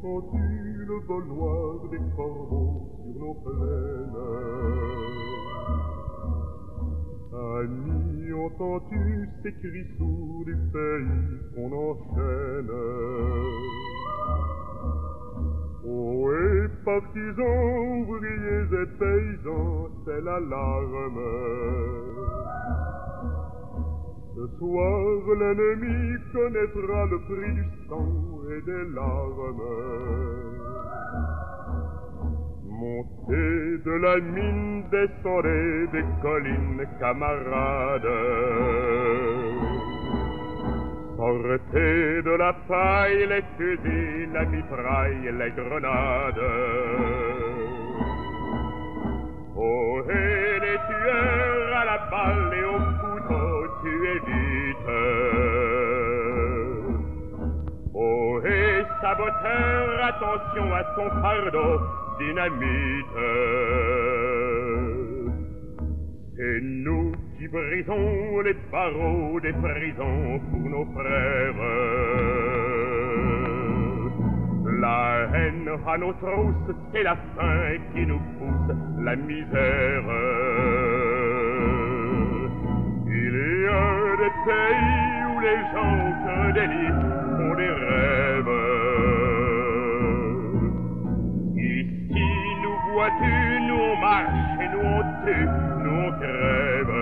entends-tu le vol noir des corbeaux sur nos plaines? Ami, entends-tu ces cris sourds du pays qu'on enchaîne? Oh, et partisans, ouvriers et paysans, c'est l'alarme. Ce soir, l'ennemi connaîtra le prix du sang et des larmes. Montez de la mine, descendez des collines, camarades. Sortez de la paille, les fusils, la mitraille, les grenades. Oh, et les tueurs à la balle et au couteau, tuez vite. Oh, et saboteur, attention à ton fardeau, dynamite. C'est nous qui brisons les barreaux des prisons pour nos frères. La haine à nos trousses, c'est la faim qui nous pousse, la misère. Il y a des pays où les gens au cœur des lits ont des rêves. Ici, nous vois-tu, nous on marche et nous on tue, nous on crève.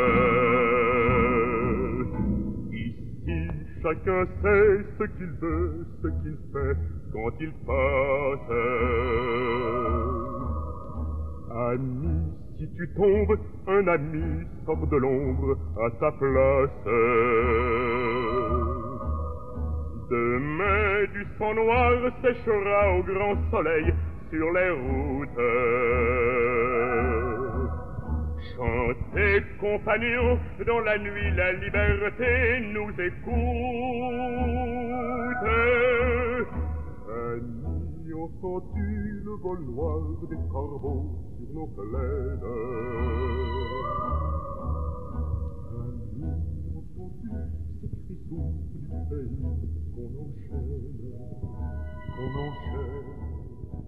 Ici, chacun sait ce qu'il veut, ce qu'il fait quand il passe. Ami, si tu tombes, un ami sort de l'ombre à ta place. Demain, du sang noir séchera au grand soleil sur les routes. Chantez, compagnons, dans la nuit la liberté nous écoute. Ami, entends-tu le vol noir des corbeaux sur nos plaines? Ami, entends-tu ces cris sourds du pays qu'on enchaîne, qu'on enchaîne?